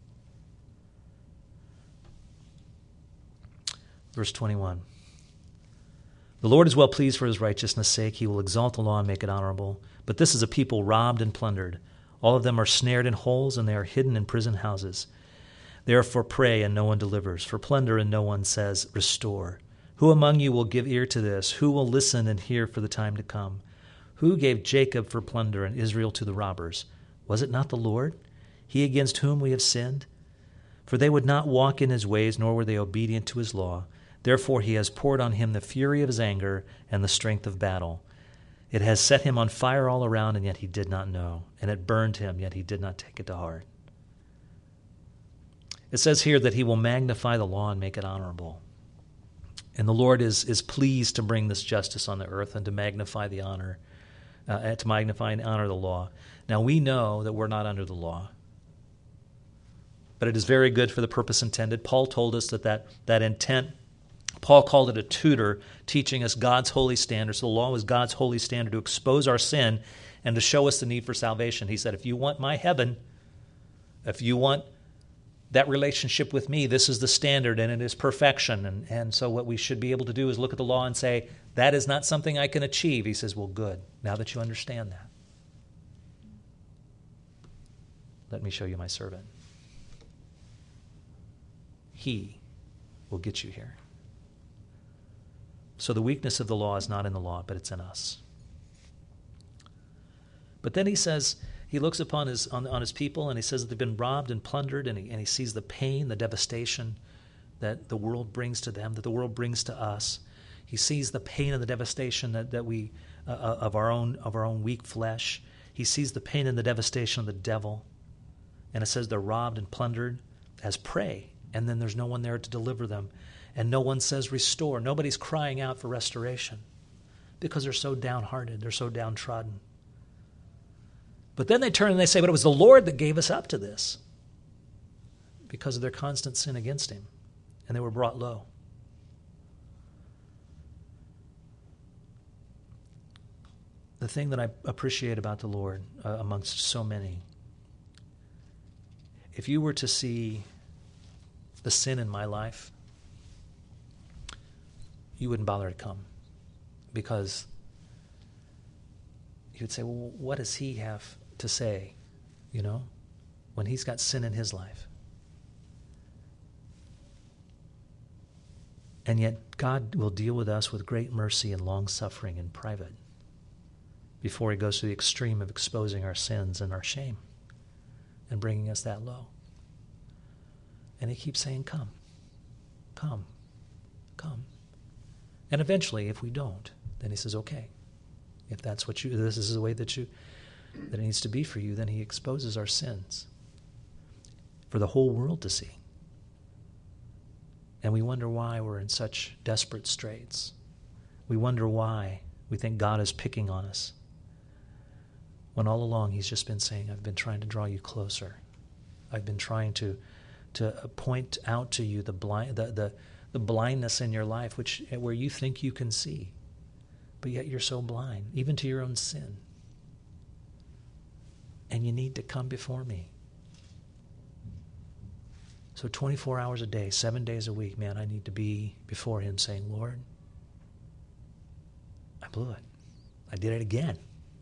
Verse 21. The Lord is well pleased for his righteousness' sake. He will exalt the law and make it honorable. But this is a people robbed and plundered. All of them are snared in holes, and they are hidden in prison houses. They are for prey, and no one delivers, for plunder, and no one says, restore. Who among you will give ear to this? Who will listen and hear for the time to come? Who gave Jacob for plunder and Israel to the robbers? Was it not the Lord, he against whom we have sinned? For they would not walk in his ways, nor were they obedient to his law. Therefore he has poured on him the fury of his anger and the strength of battle. It has set him on fire all around, and yet he did not know. And it burned him, yet he did not take it to heart. It says here that he will magnify the law and make it honorable. And the Lord is pleased to bring this justice on the earth and to magnify the honor, to magnify and honor the law. Now we know that we're not under the law, but it is very good for the purpose intended. Paul told us that intent, Paul called it a tutor, teaching us God's holy standards. So the law was God's holy standard to expose our sin and to show us the need for salvation. He said, if you want my heaven, if you want that relationship with me, this is the standard, and it is perfection. And so what we should be able to do is look at the law and say, that is not something I can achieve. He says, well, good. Now that you understand that, let me show you my servant. He will get you here. So the weakness of the law is not in the law, but it's in us. But then he says, he looks upon his people, and he says that they've been robbed and plundered, and he sees the pain, the devastation that the world brings to them, that the world brings to us. He sees the pain and the devastation that we of our own weak flesh. He sees the pain and the devastation of the devil, and it says they're robbed and plundered as prey, and then there's no one there to deliver them, and no one says restore. Nobody's crying out for restoration because they're so downhearted, they're so downtrodden. But then they turn and they say, but it was the Lord that gave us up to this because of their constant sin against him, and they were brought low. The thing that I appreciate about the Lord amongst so many, if you were to see the sin in my life, you wouldn't bother to come, because you would say, well, what does he have to say, when he's got sin in his life? And yet God will deal with us with great mercy and long-suffering in private before he goes to the extreme of exposing our sins and our shame and bringing us that low. And he keeps saying, come, come, come. And eventually, if we don't, then he says, okay, if that's what this is the way that it needs to be for you, then he exposes our sins for the whole world to see. And we wonder why we're in such desperate straits. We wonder why we think God is picking on us, when all along he's just been saying, I've been trying to draw you closer. I've been trying to point out to you the blindness in your life, where you think you can see, but yet you're so blind, even to your own sin. And you need to come before me. So 24 hours a day, 7 days a week, man, I need to be before him saying, Lord, I blew it. I did it again.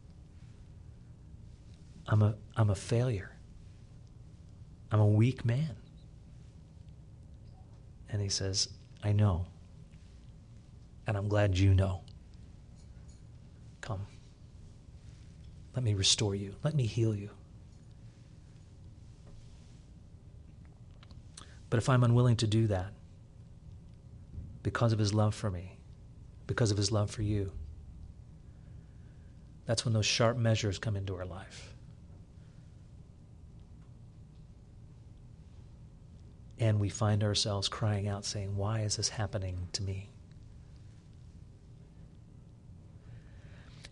I'm a failure. I'm a weak man. And he says, I know. And I'm glad you know. Come. Let me restore you. Let me heal you. But if I'm unwilling to do that, because of his love for me, because of his love for you, that's when those sharp measures come into our life. And we find ourselves crying out saying, why is this happening to me?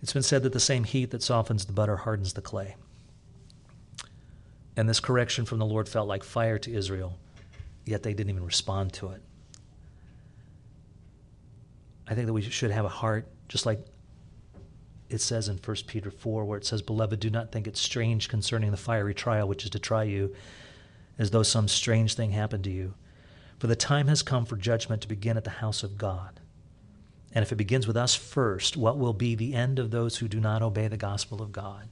It's been said that the same heat that softens the butter hardens the clay. And this correction from the Lord felt like fire to Israel, yet they didn't even respond to it. I think that we should have a heart, just like it says in 1 Peter 4, where it says, "Beloved, do not think it strange concerning the fiery trial which is to try you, as though some strange thing happened to you. For the time has come for judgment to begin at the house of God. And if it begins with us first, what will be the end of those who do not obey the gospel of God?"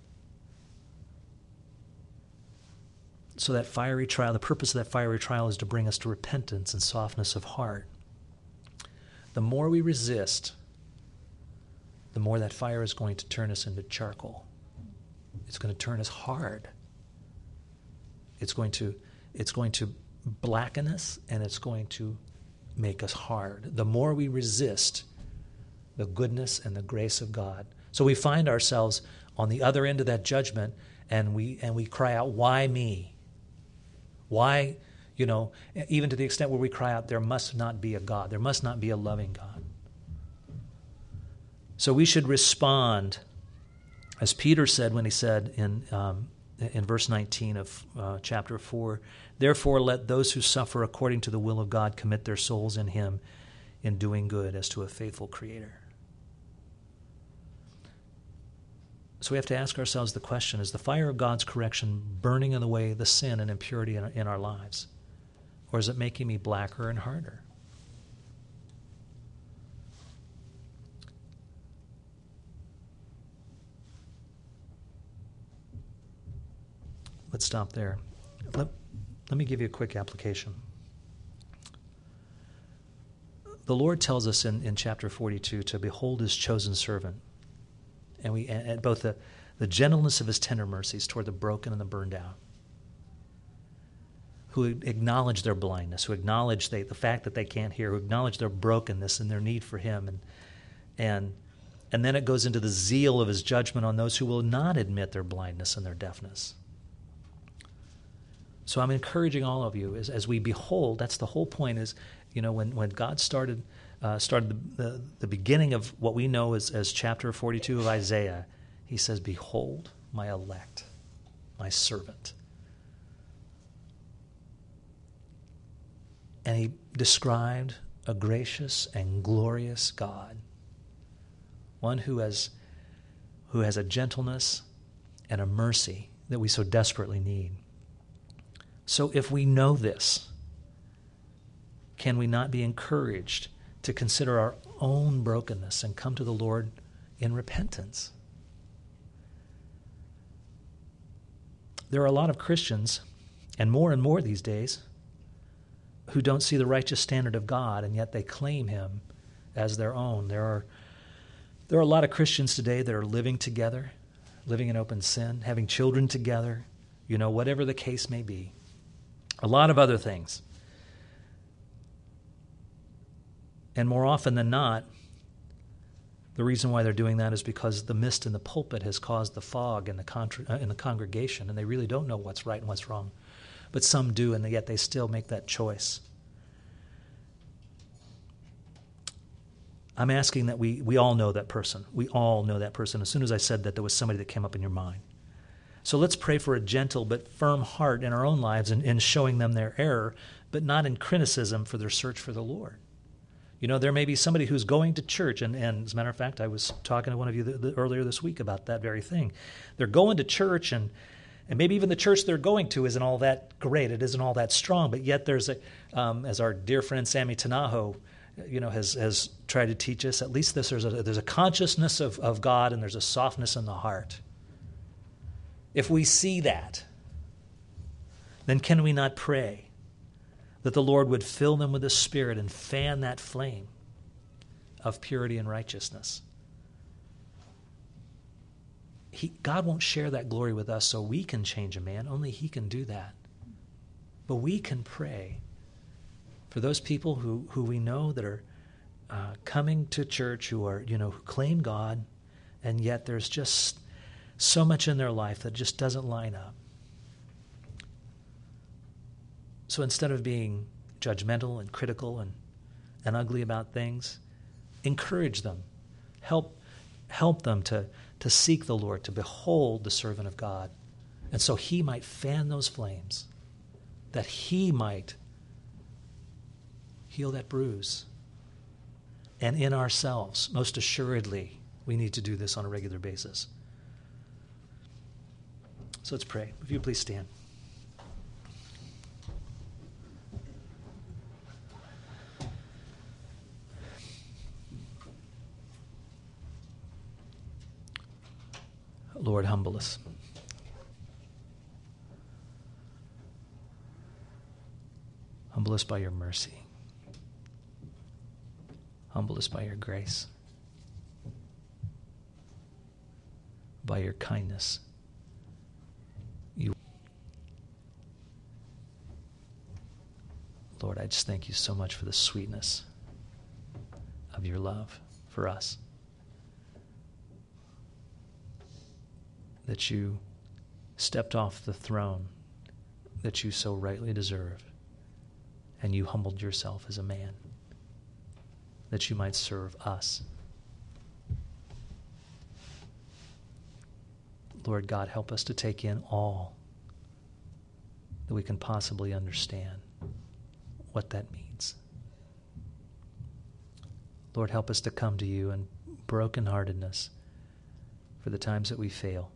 So that fiery trial, the purpose of that fiery trial is to bring us to repentance and softness of heart. The more we resist, the more that fire is going to turn us into charcoal. It's going to turn us hard. It's going to blacken us, and it's going to make us hard. The more we resist the goodness and the grace of God. So we find ourselves on the other end of that judgment, and we cry out, "Why me?" Why, even to the extent where we cry out, there must not be a God. There must not be a loving God. So we should respond, as Peter said when he said in verse 19 of chapter 4, "Therefore let those who suffer according to the will of God commit their souls in him in doing good as to a faithful Creator." So we have to ask ourselves the question, is the fire of God's correction burning away the sin and impurity in our lives? Or is it making me blacker and harder? Let's stop there. Let me give you a quick application. The Lord tells us in chapter 42 to behold his chosen servant. And both the gentleness of his tender mercies toward the broken and the burned out, who acknowledge their blindness, who acknowledge the fact that they can't hear, who acknowledge their brokenness and their need for him. And then it goes into the zeal of his judgment on those who will not admit their blindness and their deafness. So I'm encouraging all of you as we behold, that's the whole point is, when God started the beginning of what we know as chapter 42 of Isaiah, he says, "Behold my elect, my servant." And he described a gracious and glorious God, one who has a gentleness and a mercy that we so desperately need. So if we know this, can we not be encouraged to consider our own brokenness and come to the Lord in repentance? There are a lot of Christians, and more these days, who don't see the righteous standard of God, and yet they claim him as their own. There are a lot of Christians today that are living together, living in open sin, having children together, whatever the case may be. A lot of other things. And more often than not, the reason why they're doing that is because the mist in the pulpit has caused the fog in the congregation, and they really don't know what's right and what's wrong. But some do, and yet they still make that choice. I'm asking that we all know that person. We all know that person. As soon as I said that, there was somebody that came up in your mind. So let's pray for a gentle but firm heart in our own lives in showing them their error, but not in criticism for their search for the Lord. There may be somebody who's going to church, and as a matter of fact, I was talking to one of you earlier this week about that very thing. They're going to church, and maybe even the church they're going to isn't all that great. It isn't all that strong, but yet there's as our dear friend Sammy Tanaho, has tried to teach us, at least there's a consciousness of God, and there's a softness in the heart. If we see that, then can we not pray that the Lord would fill them with His Spirit and fan that flame of purity and righteousness? God won't share that glory with us so we can change a man. Only He can do that. But we can pray for those people who we know that are coming to church, who claim God, and yet there's just so much in their life that just doesn't line up. So instead of being judgmental and critical and ugly about things, encourage them. Help Help them to seek the Lord, to behold the servant of God. And so he might fan those flames, that he might heal that bruise. And in ourselves, most assuredly, we need to do this on a regular basis. So let's pray. If you please stand. Lord, humble us. Humble us by your mercy. Humble us by your grace, by your kindness. Lord, I just thank you so much for the sweetness of your love for us. That you stepped off the throne that you so rightly deserve, and you humbled yourself as a man, that you might serve us. Lord God, help us to take in all that we can possibly understand what that means. Lord, help us to come to you in brokenheartedness for the times that we fail.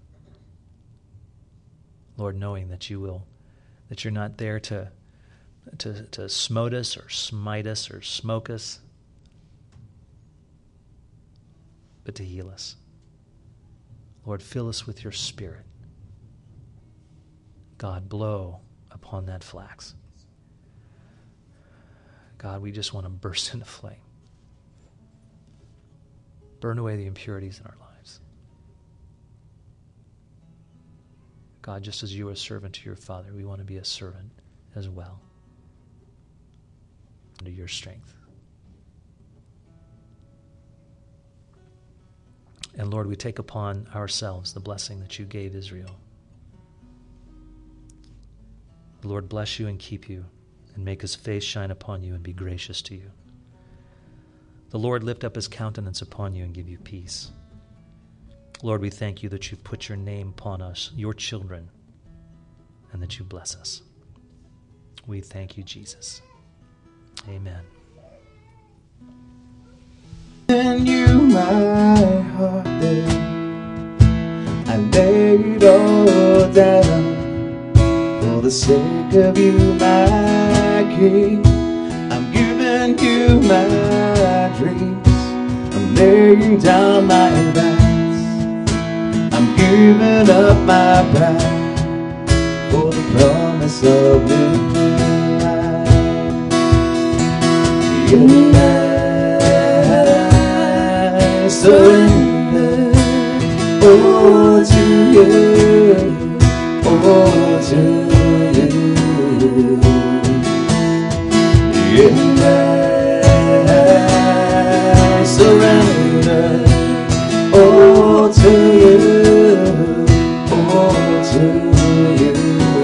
Lord, knowing that you're not there to smote us or smite us or smoke us, but to heal us. Lord, fill us with your Spirit. God, blow upon that flax. God, we just want to burst into flame. Burn away the impurities in our lives. God, just as you are a servant to your Father, we want to be a servant as well, under your strength. And Lord, we take upon ourselves the blessing that you gave Israel. The Lord bless you and keep you, and make his face shine upon you and be gracious to you. The Lord lift up his countenance upon you and give you peace. Lord, we thank you that you've put your name upon us, your children, and that you bless us. We thank you, Jesus. Amen. And you my heart there, I lay it all down for the sake of you, my King. I'm giving you my dreams, I'm laying down my vows, I'm giving up my pride for the promise of new life. And I surrender all to you, all to you. And I surrender all to you, all to you.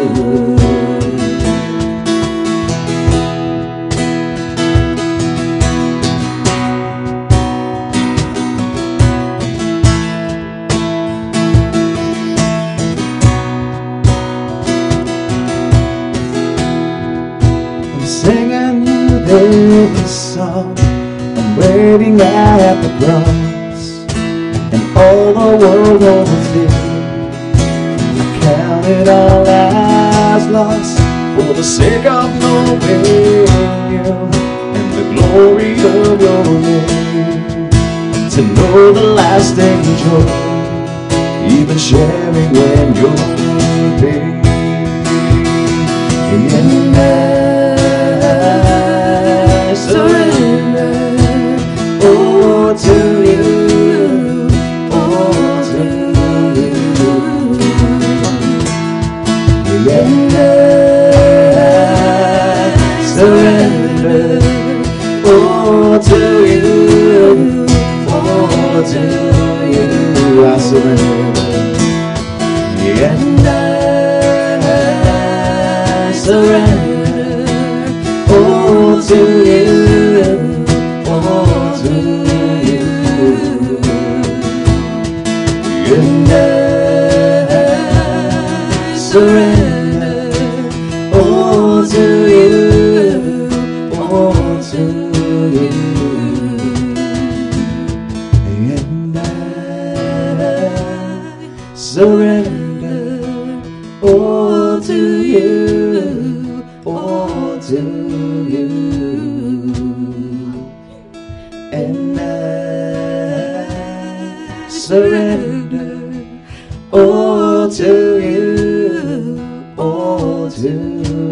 I'm singing you this song, I'm waiting at the cross, and all the world holds dear. I count it all as lost for the sake of knowing you and the glory of your name. To know the lasting joy, even sharing when you're in pain. And I surrender all to you, all to you. And I surrender all to you, all to you. I surrender. And I surrender all to you, all to you. surrender all to you, all to you. And I surrender all to you, all to you. And I surrender all to you, all to you.